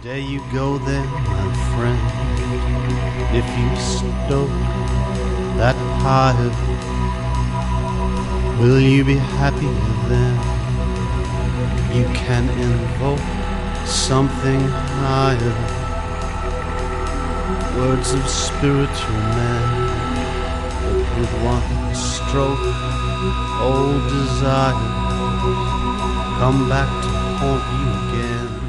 There you go then, my friend. If you stoke that fire, will you be happy then? You can invoke something higher, words of spiritual man, that with one stroke old desire come back to haunt you again.